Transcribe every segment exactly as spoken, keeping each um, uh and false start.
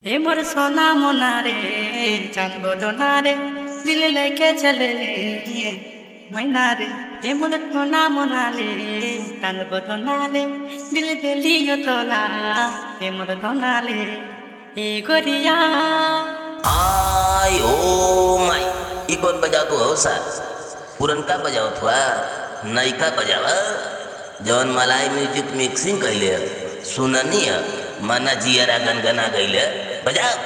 ए मोर सोना मोना रे चांद बोदोना रे दिल लेके चले ले मैना रे ए मोर सोना मोना रे चांद बोदोना रे दिल दे लियो तोला ए मोर दोना ले ए गोरिया आय ओ माय ई कौन बजाओ तू हो सा पुरनका बजाओ थवा नयका बजावा जौन मलाई म्यूजिक मिक्सिंग कइले सुननी है मना जियरा गनगना गइले बजाओ।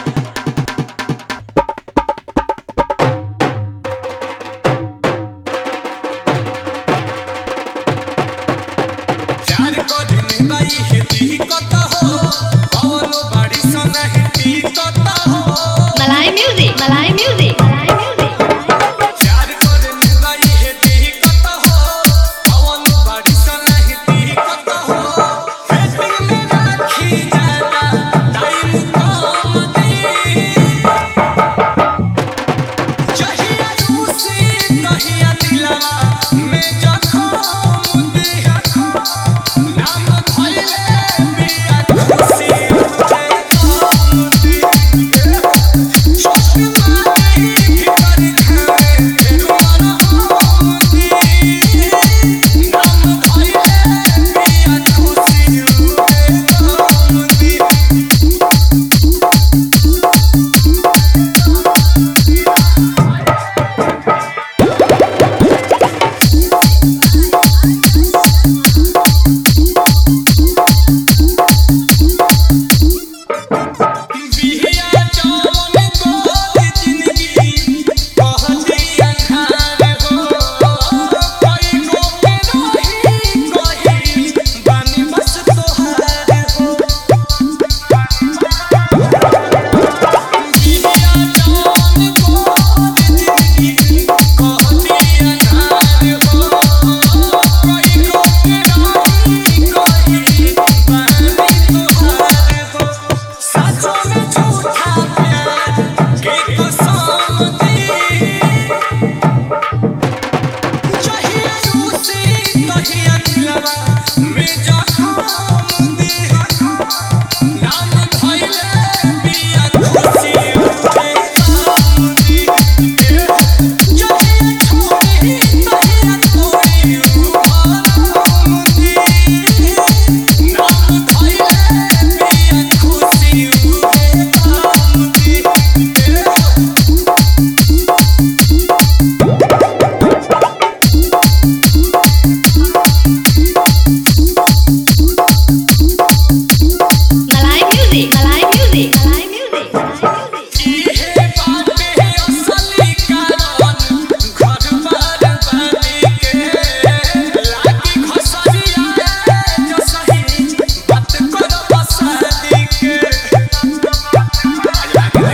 चार को दिन गई हिती कत हो कौन बड़ी सोना हिती कत हो मलाई म्यूजिक मलाई म्यूजिक मलाई म्यूजिक चार को दिन गई हिती कत हो कौन बड़ी सोना हिती कत हो फेटिंग में राखी जाता टाइम कम दे चाहिए रूसी कहिया दिलवा में जखम दे नाम भइले बिया खुशी मुझे कम दे सोच मारी भीतर खाए तुम्हारा हम दे नाम भइले बिया खुशी मुझे कम दे बिहिया जौन गोद जिंदगी कहती अंधार हो कोई को के रही कही बानी बस तोहार हो बिहिया जौन गोद जिंदगी कहती अंधार हो कोई को के रही कही बानी तोहार हो साँचों में झूठा प्यार के कसम दी चाहिए रूसी कहिया दिलवा में जखम दी नाम भइले बिया खुशी मुझे कम दी चाहिए छोड़ी कहिया तोरी मरम दी नाम भइले बिया खुशी मुझे कम दी मलाई म्यूजिक मलाई म्यूजिक मलाई म्यूजिक इहे बाटे असली कारण घर बार बानी के लागी खसरिया जो सही बात करो बसादी के इहे बाटे असली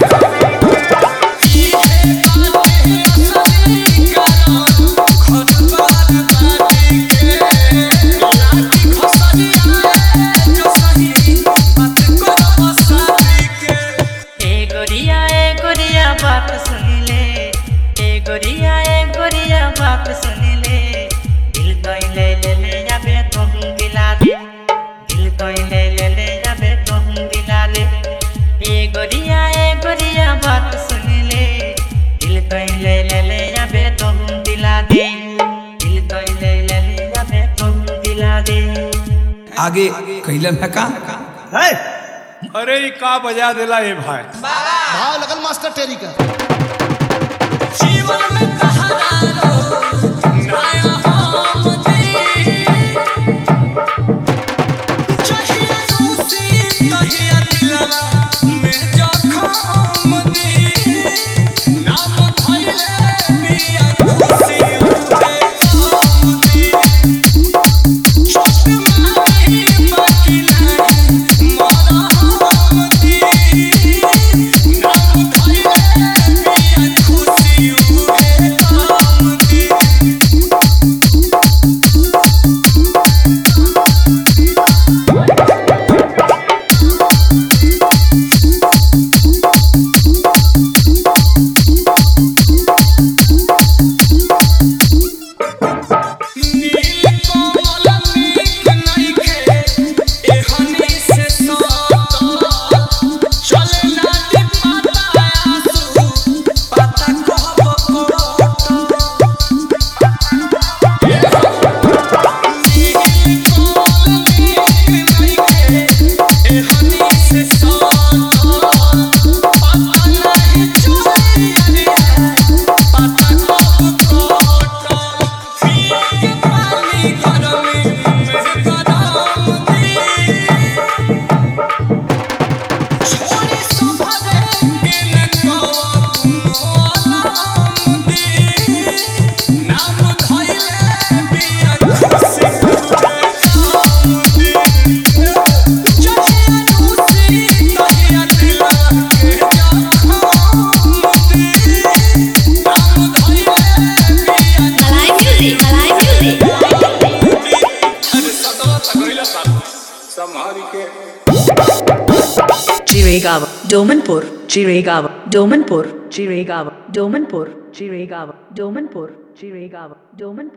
कारण घर बार बानी के लागी खसरिया जो सही बात करो बसादी के ए गोरिया ए गोरिया बात सुन ले ए गोरिया ए गोरिया बात सुन ले दिल तो ले ले ले जाबे तुम दिला दे दिल तो ले ले ले जाबे तुम दिला ले ए गोरिया ए गोरिया बात सुन ले दिल तो ले ले ले जाबे तुम दिला दे दिल तो ले ले ले जाबे तुम दिला दे। आगे कैलन है का अरे ई का बजा देला ए भाई भाव लगल मास्टर टेरी का जीवन में कहारो नया हम दी चाहिए रूसी कहिया दिलवा में जखम दी नाम भइले बिया खुशी मुझे कम दी सोच मारी बाकी नहीं मरा हम दी नाम भइले बिया खुशी मुझे कम Chiregaon, Domanpur, Chiregaon, Domanpur, Chiregaon, Domanpur, Chiregaon, Domanpur, Chiregaon, Domanpur.